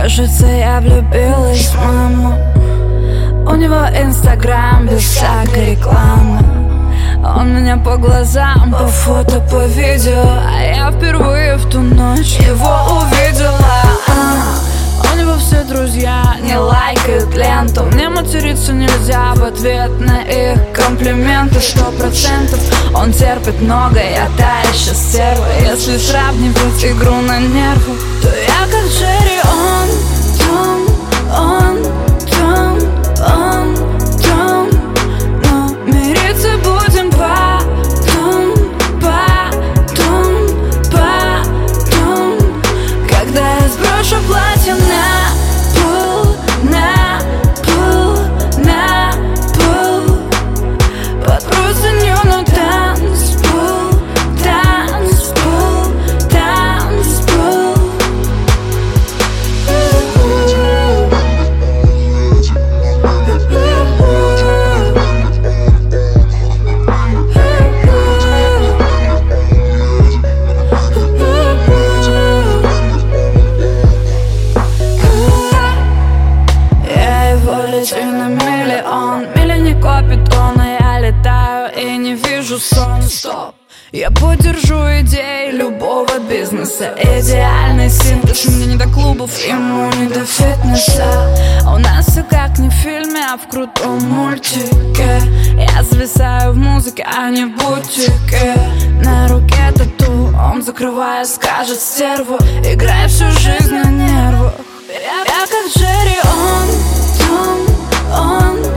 Кажется, я влюбилась в маму. У него инстаграм без всякой рекламы. Он меня по глазам, по фото, по видео. А я впервые в ту ночь его увидела. У него все друзья не лайкают ленту. Мне материться нельзя в ответ на их комплименты. 100% он терпит много, я та еще стерва. Если сравнивать игру на нервы, то я как Джерри, он Том, Том. Но мириться будем потом. Когда я сброшу платье на пол, под простыню на танцпол. На миллион, мили не копит он, а я летаю и не вижу сон. Стоп, я поддержу идеи любого бизнеса. Идеальный синтез, мне не до клубов, ему не до фитнеса. У нас все как не в фильме, а в крутом мультике. Я зависаю в музыке, а не в бутике. На руке тату, он закрывая скажет стерву. Играй всю жизнь на нервах. Я как Джерри, он